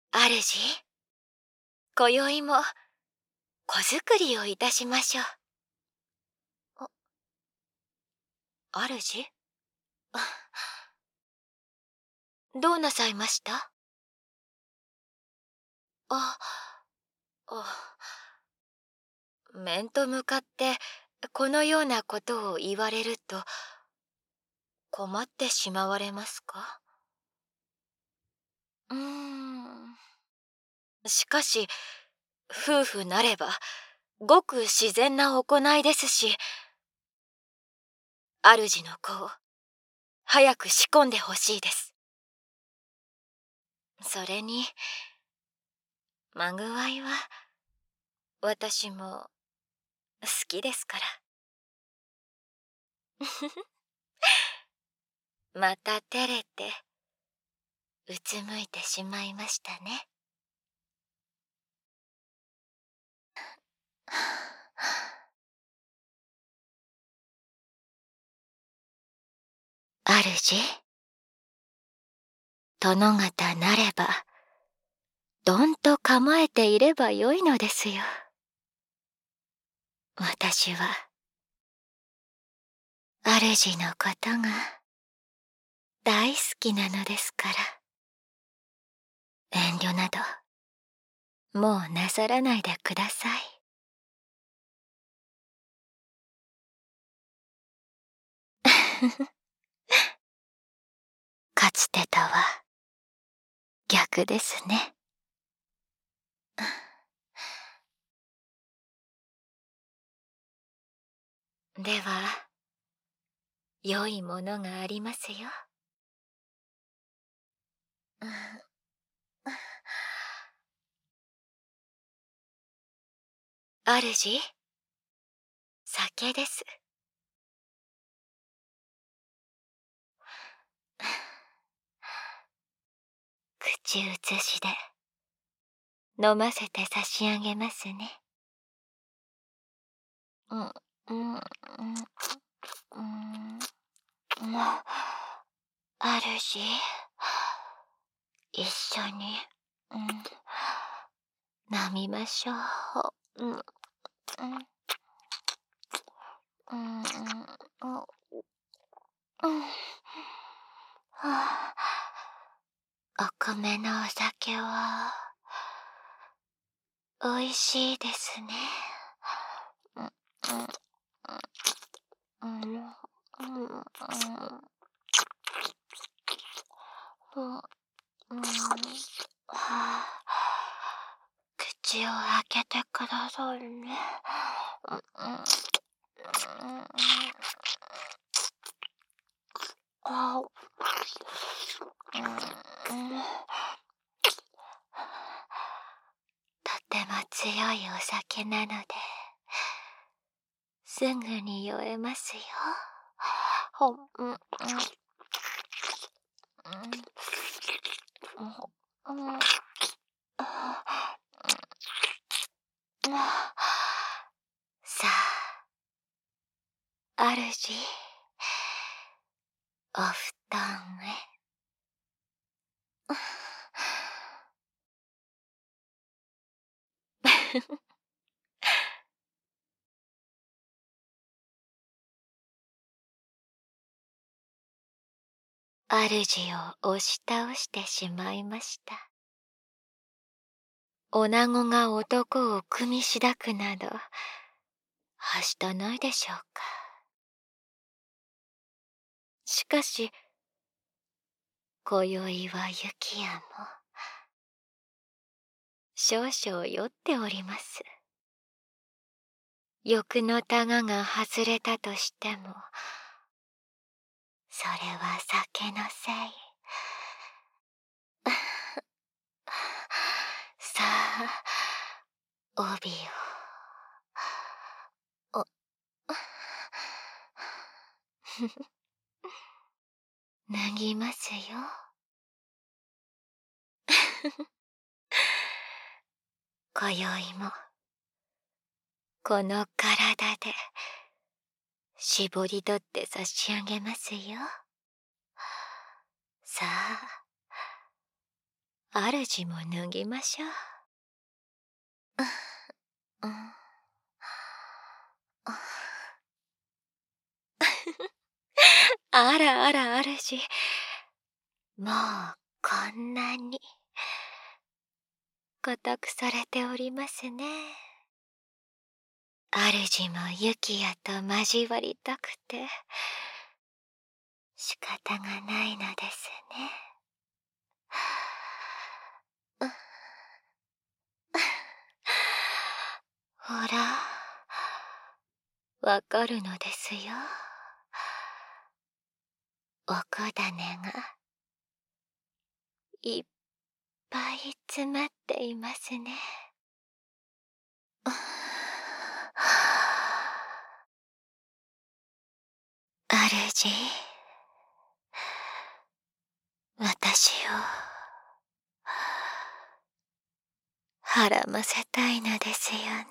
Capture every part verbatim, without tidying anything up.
主、今宵も子作りをいたしましょう。あ、主？どうなさいました？あ、あ、面と向かってこのようなことを言われると困ってしまわれますか？うーん。しかし、夫婦なればごく自然な行いですし、主の子を早く仕込んでほしいです。それに、まぐわいは私も好きですから。また照れてうつむいてしまいましたね。主、殿方なればどんと構えていればよいのですよ。私は主のことが大好きなのですから、遠慮などもうなさらないでください。かつてとは逆ですね。では、良いものがありますよ。主、酒です。口移しで飲ませて差し上げますね。うん、うん、うん、うん、主、一緒に、うん、飲みましょう。うん、うん、うん、うん、うん、はあ、お米のお酒はおいしいですね。うん、うん、うん、うん、うん、うん、はあ、口を開けてくださいね。うん、うん、あ、うん、とても強いお酒なのですぐに酔えますよ。ほん、うん、うん、うん、うん、さあ、主、お布団へ。主を押し倒してしまいました。女子が男を組みしだくなどはしたないでしょうか。しかし今宵は雪夜も少々酔っております。欲のたがが外れたとしても、それは酒のせい。さあ、帯を。お脱ぎますよ。今宵もこの体で絞り取って差し上げますよ。さ主も脱ぎましょう。うん。あらあら主、もうこんなに固くされておりますね。主もユキヤと交わりたくて仕方がないのですね。ほら、わかるのですよ。おこだねがいっぱい詰まっていますね。主、私をはらませたいのですよね。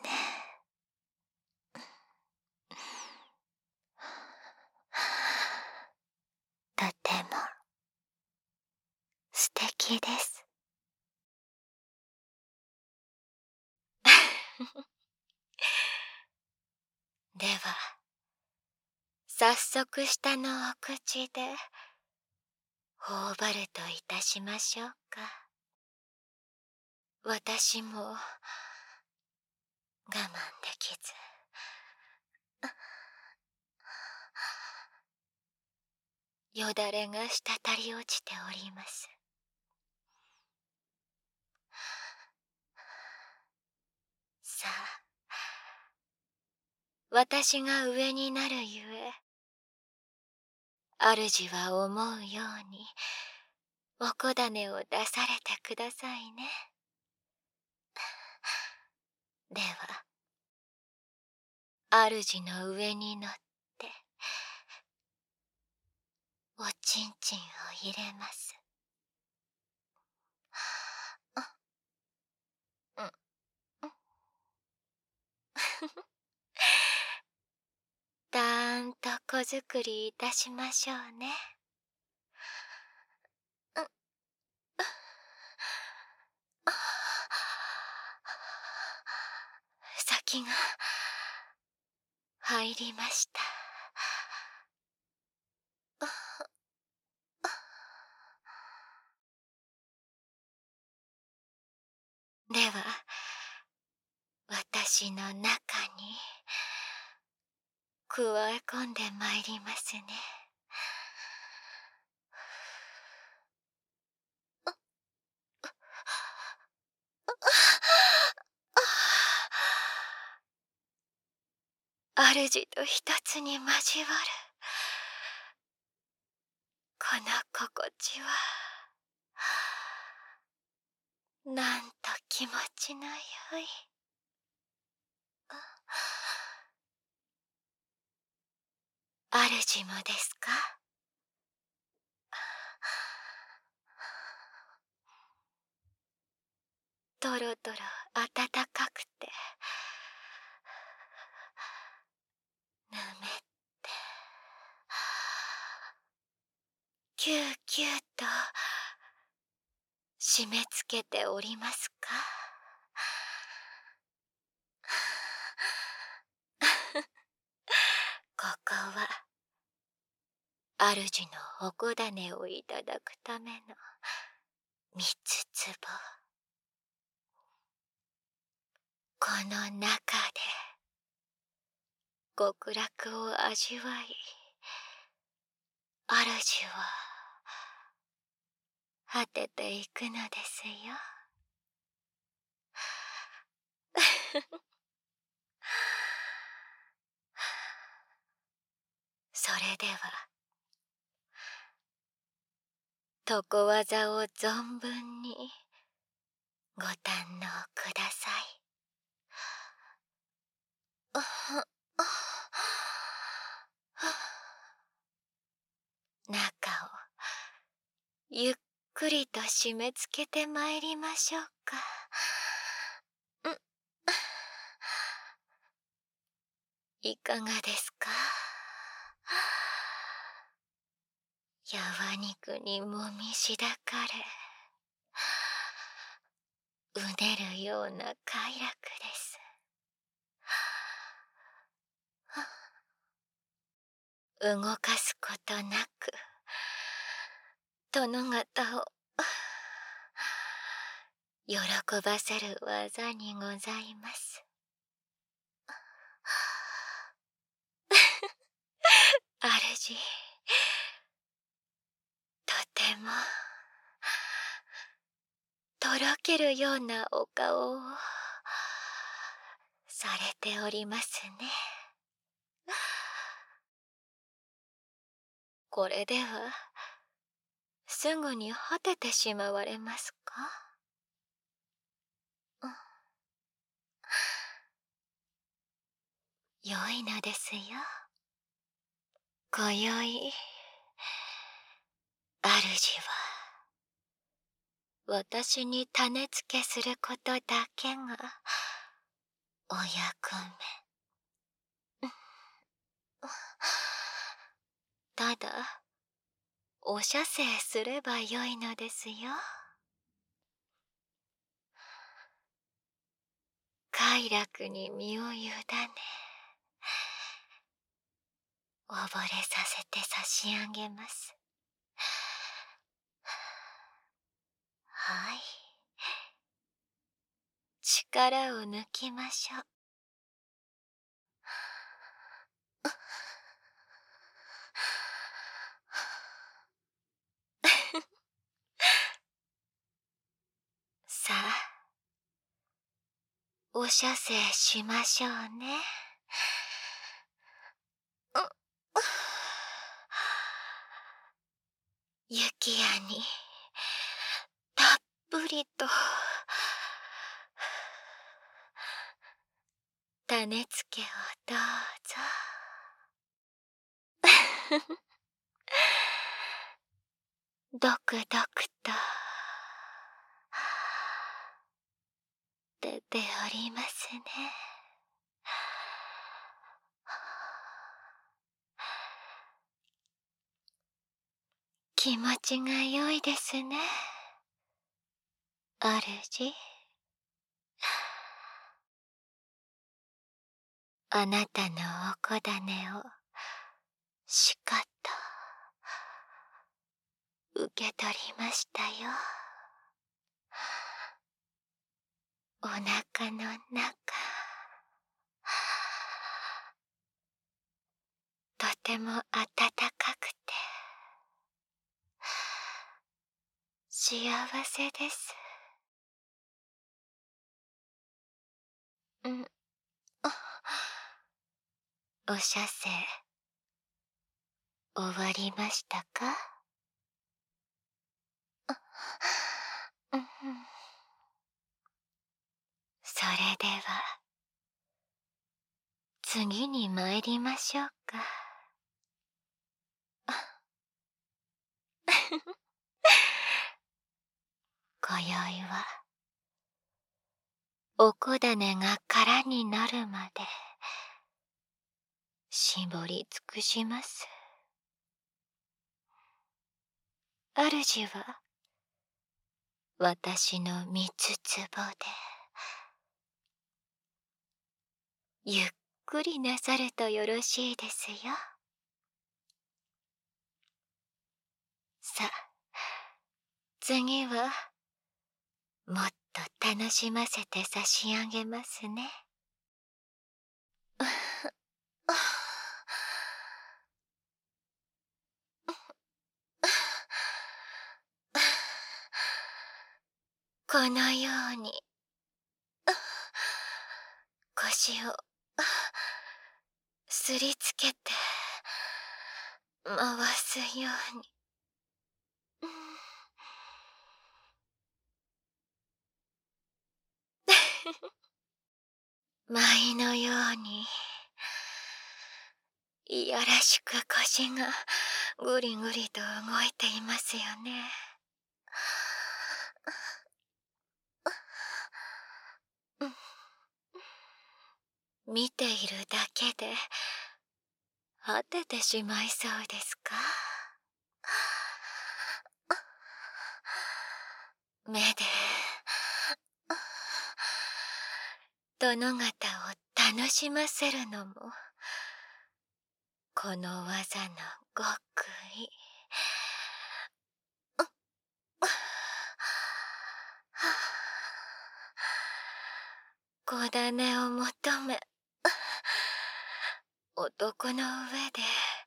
とても素敵です。では早速下のお口で頬張るといたしましょうか。私も我慢できずよだれが滴り落ちております。さあ、私が上になるゆえ、主は思うようにおこだねを出されてくださいね。では、主の上に乗っておちんちんを入れます。うん、たーんと子作りいたしましょうね。先が入りました。では、私の中に加え込んでまいりますね。主と一つに交わるこの心地はなんと気持ちのよい。主もですか？とろとろ温かくてぬめってキューキューと締め付けておりますか？ここは主のおこだねをいただくためのみつつぼ。この中で極楽を味わい、主は果てていくのですよ。それでは床技を存分にご堪能ください。中をゆっくりと締め付けてまいりましょうか。いかがですか？やわ肉にもみしだかれうねるような快楽です。動かすことなく殿方を喜ばせる技にございます。主、とてもとろけるようなお顔をされておりますね。これではすぐに果ててしまわれますか？うん、良いのですよ。今宵主は私に種付けすることだけがお役目。ただお射精すればよいのですよ。快楽に身を委ね溺れさせて差し上げます。はい、力を抜きましょう。さあ、お射精しましょうね。雪屋にたっぷりと種付けをどうぞ。ドクドクと出ておりますね。気持ちが良いですね、主。あなたのおこだねをしかと受け取りましたよ。お腹の中、とても温かくて幸せです。うん、お射精終わりましたか？うん、それでは次に参りましょうか。今宵はおこだねが空になるまで絞り尽くします。主は私の三つつぼでゆっくりなさるとよろしいですよ。さあ、次はもっと楽しませて差し上げますね。このように腰をすりつけて回すように。舞のようにいやらしく腰がぐりぐりと動いていますよね。見ているだけで果ててしまいそうですか？目で殿方を楽しませるのもこの技の極意。子種を求め男の上で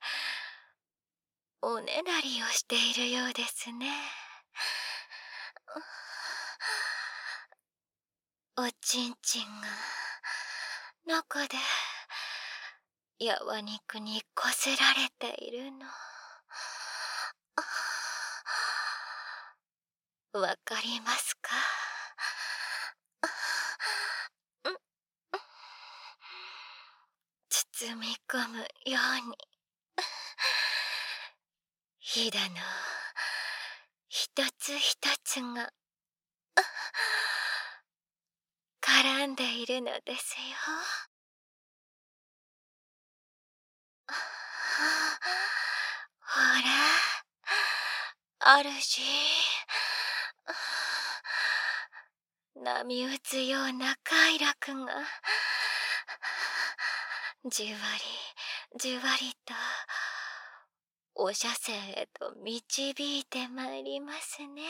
おねだりをしているようですね。おちんちんが中でやわ肉にこすられているの。わかりますか？包み込むようにひだの一つ一つが絡んでいるのですよ。ほら、主。波打つような快楽がじわりじわりとお射線へと導いてまいりますね。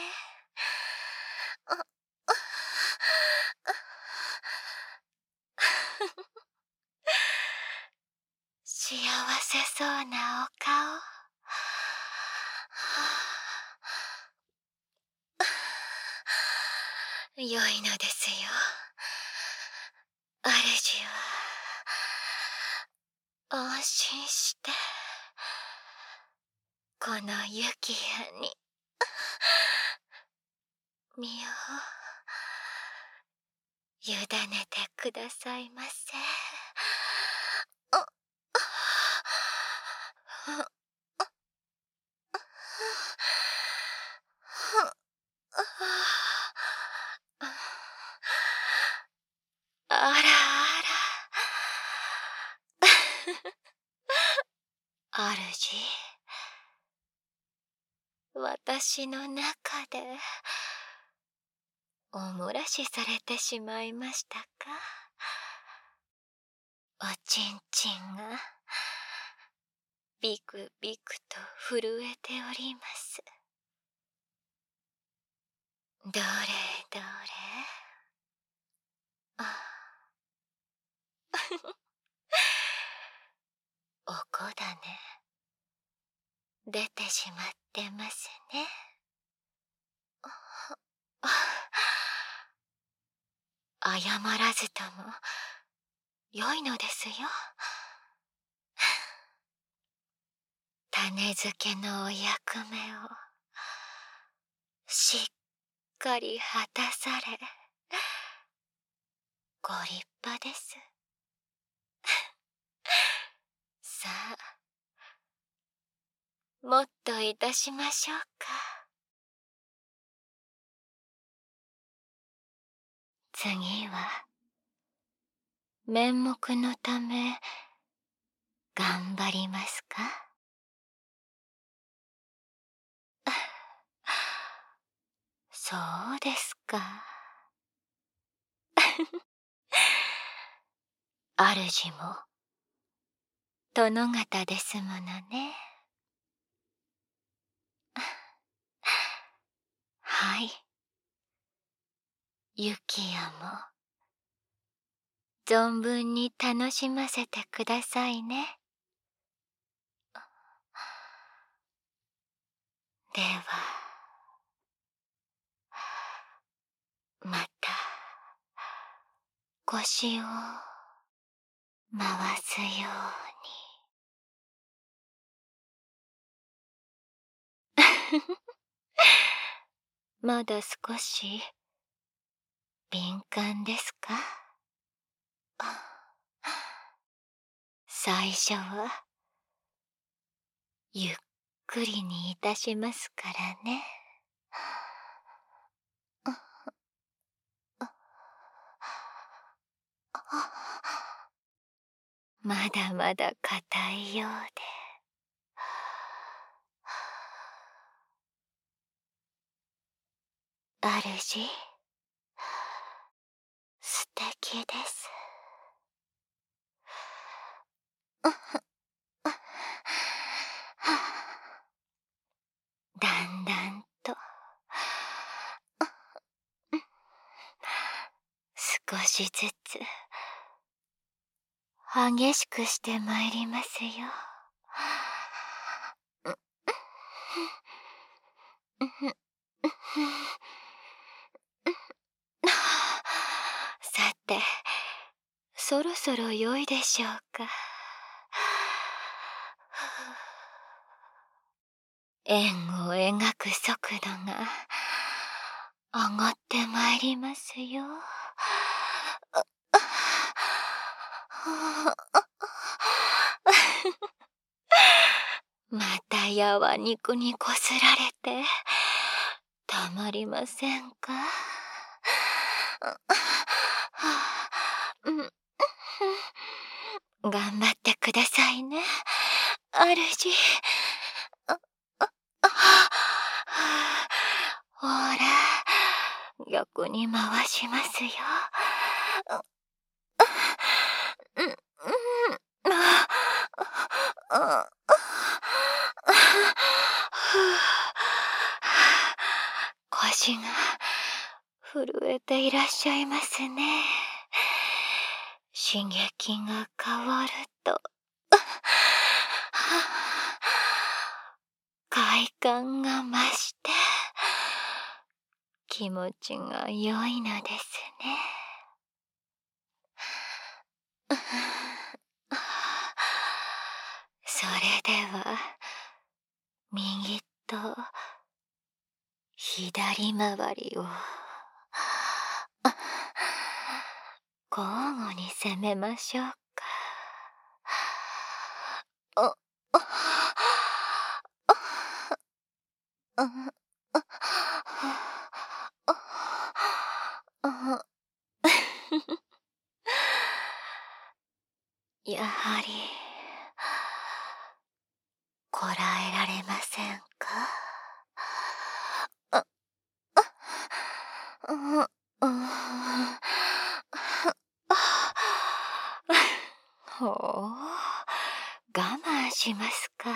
幸せそうなお顔。良いのですよ。主は安心してこの雪夜に身を委ねてくださいませ。あらあら主、私の中でお漏らしされてしまいましたか？おちんちんがビクビクと震えております。どれどれ。あおこだね出てしまってますね。謝らずとも良いのですよ。種付けのお役目をしっかり果たされご立派です。さあ、もっといたしましょうか。次は面目のため頑張りますか？そうですか。主も殿方ですものね。はい。雪夜も存分に楽しませてくださいね。ではまた腰を回すように。まだ少し敏感ですか？最初はゆっくりにいたしますからね。まだまだ硬いようで。主、素敵きです。だんだんと少しずつ激しくしてまいりますよ。さて、そろそろ良いでしょうか。円を描く速度が上がってまいりますよ。またやわ肉にこすられてたまりませんか。頑張ってくださいね、主。ほら、逆に回しますよ。腰が震えていらっしゃいますね。刺激が変わると快感が増して気持ちが良いのですね。それでは右と左回りを交互に攻めましょうか。あやはりこらえられませんか。ほう、我慢しますか。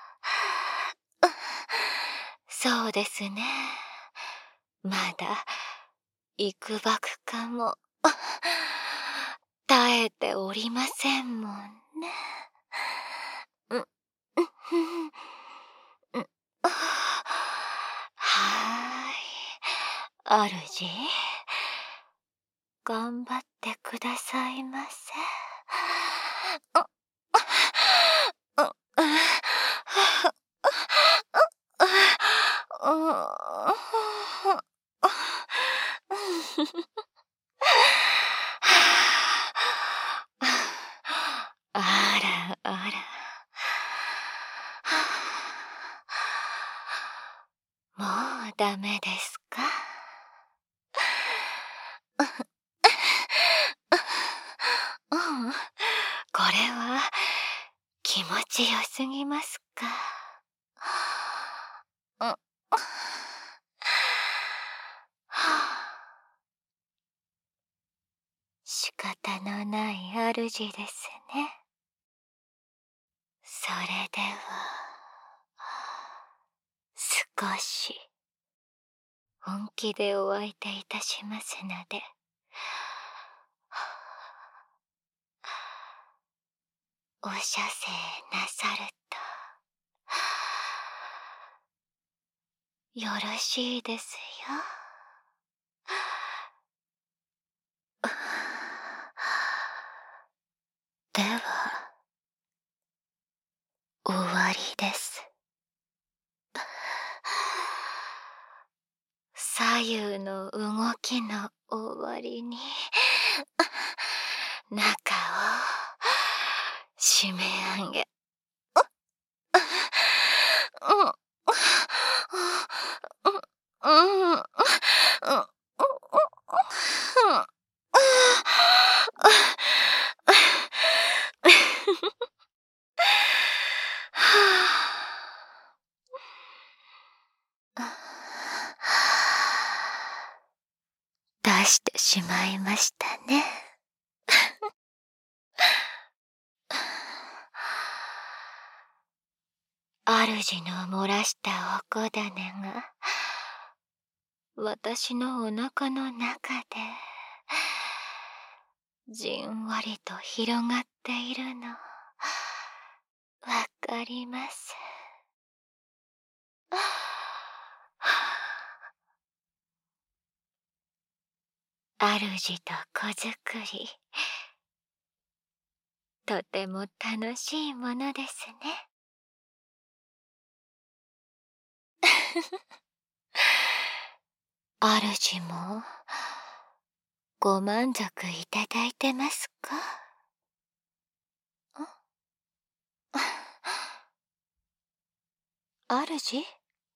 そうですね。まだ幾ばくかも耐えておりませんもんね。はーい、主、頑張ってくださいませ。あらあら。もうダメですか。うん、これは気持ちよすぎますか。仕方のない主ですね。それでは少し本気でお相手いたしますので、お射精なさるとよろしいですよ。では終わりです。左右の動きの終わりに中を締め上げ、出してしまいましたね。 主の漏らしたおこだねが、私のお腹の中で、じんわりと広がっているの、わかります。主と子作り、とても楽しいものですね。主もご満足いただいてますか？主？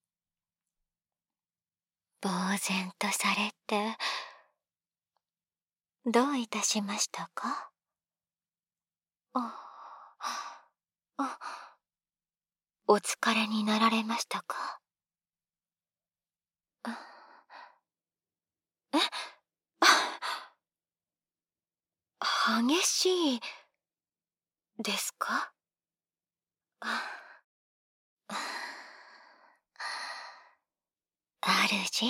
呆然とされて、どういたしましたか？あ、あ、お疲れになられましたか？あえあ激しいですか？あ主、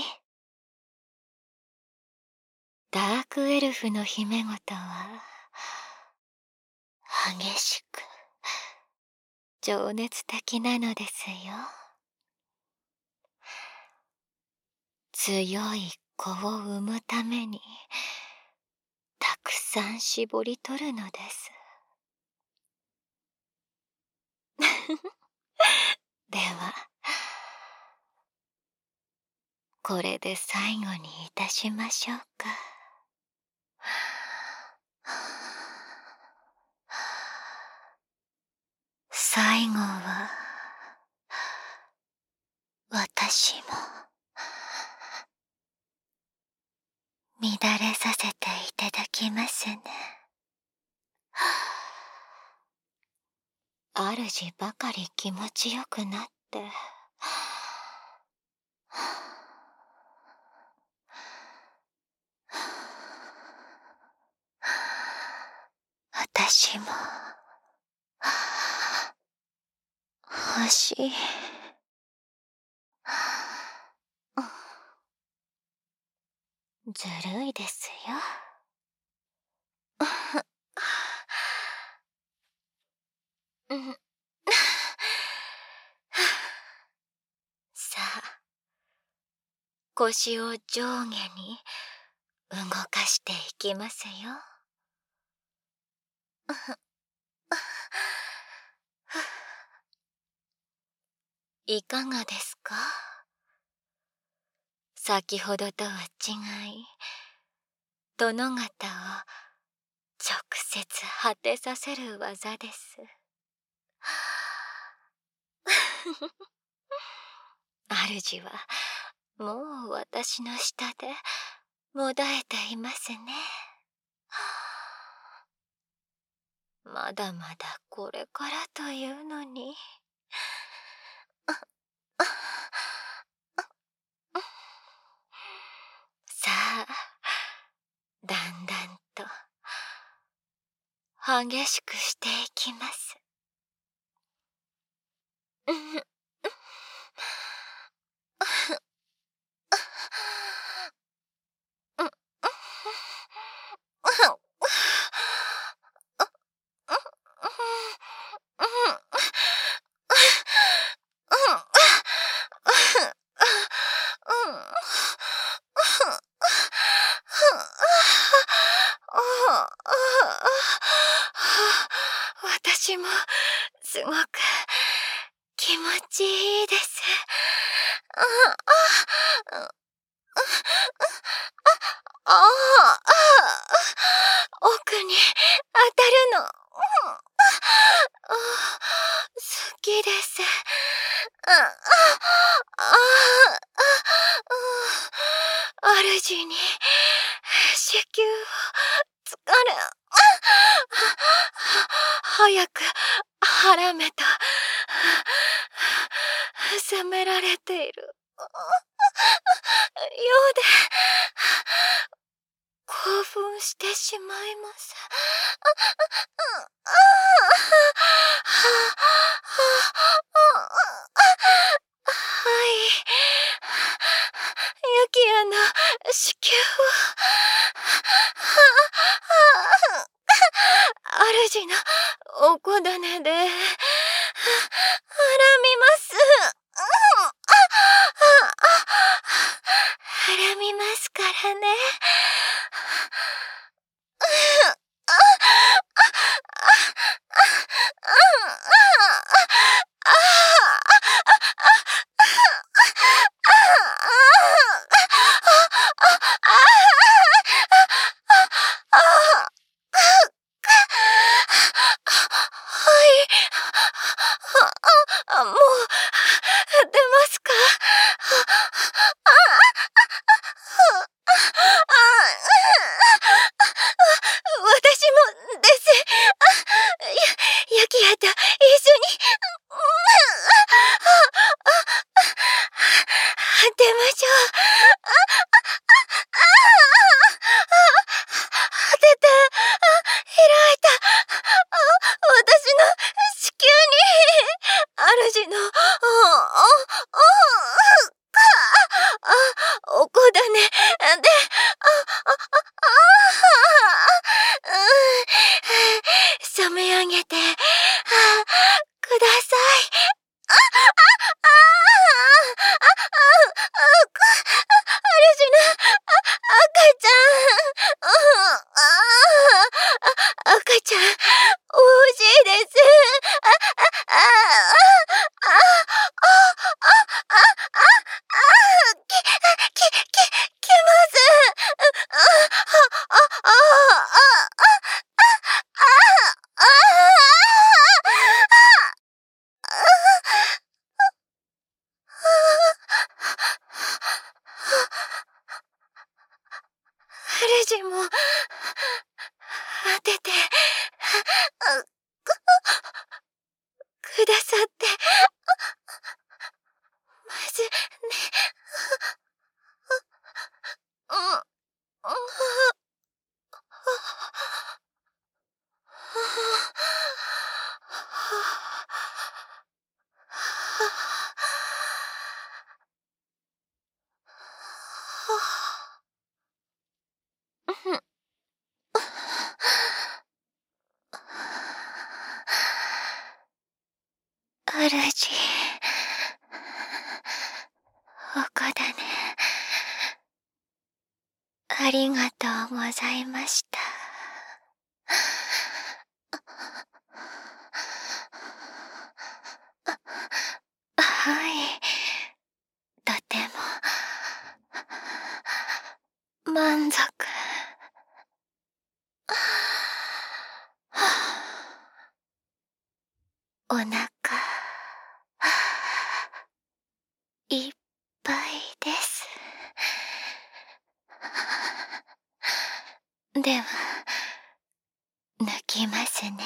ダークエルフの姫ごとは激しく情熱的なのですよ。強い子を産むためにたくさん絞り取るのです。ではこれで最後にいたしましょうか。最後は私も乱れさせていただきますね。主ばかり気持ちよくなって、私も欲しい。ずるいですよ。さあ、腰を上下に動かしていきますよ。いかがですか？先ほどとは違い、殿方を直接果てさせる技です。主はもう私の下でもだえていますね。まだまだこれからというのに。さあ、だんだんと激しくしていきます。私もすごく気持ちいいです。ああ、奥に当たるの。好きです。主に子宮をつかれ、早く腹めと責められているようで興奮してしまいます。 はい。ユキアの子宮を主のおこだねではらみます。はらみますからね。あ、もう出ますか？私もです。ゆユキアと一緒に出ましょう。出た。開いた。私の子宮に主のおこだねで染め上げてください。主の赤ちゃん。赤ちゃん欲しいです。き、き、き、きます主も当ててくださってますね。うん主、おこだね、ありがとうございました。はい、とても満足。お腹いっぱいです。では抜きますね。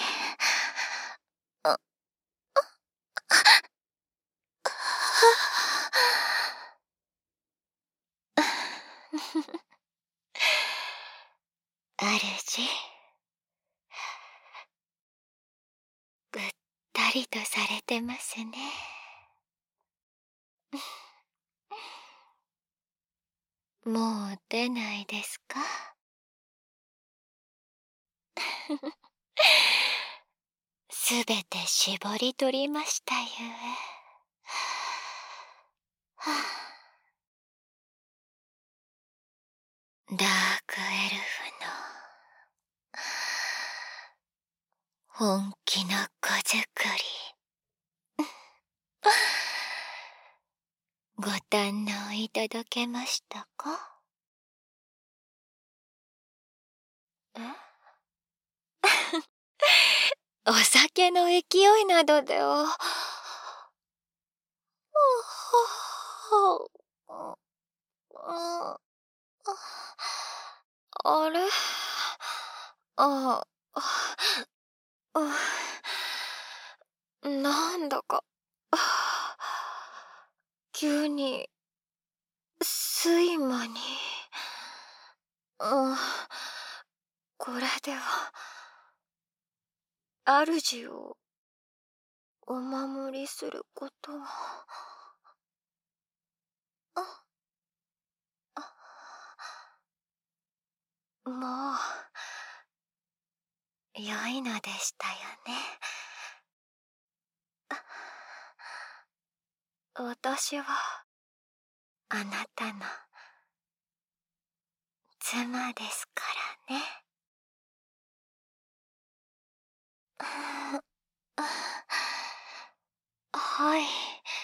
主、ぐったりとされてますね。もう出ないですか？すべて絞り取りましたゆえ。はあ、ダークエルフの本気の子作りご堪能いただけましたか？えお酒の勢いなどではあれああなんだか急に睡魔にうんこれでは主をお守りすることは。あ、もう良いのでしたよね。私はあなたの妻ですからね。はい。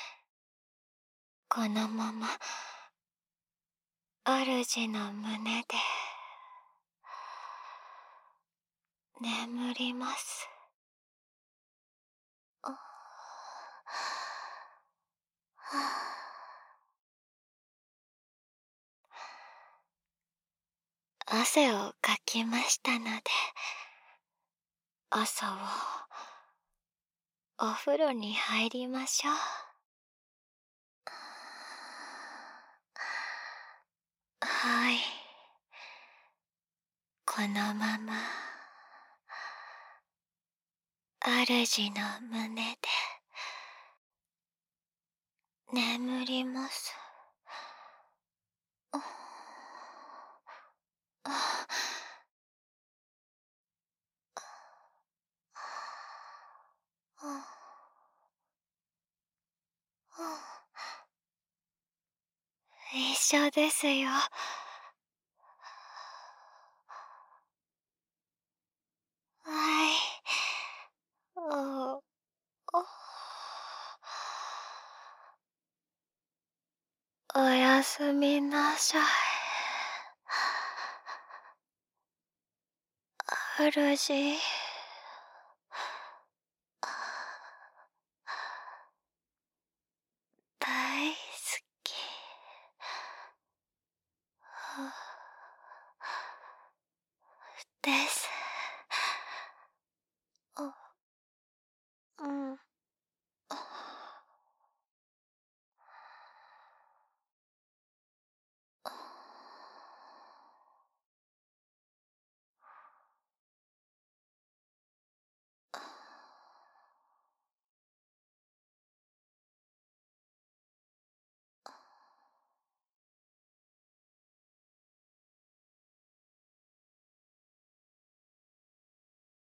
このまま主の胸で眠ります。汗をかきましたので、朝はお風呂に入りましょう。はい。このまま主の胸で眠ります。一緒ですよ。はい。お、お、おやすみなさい。主。大好きです。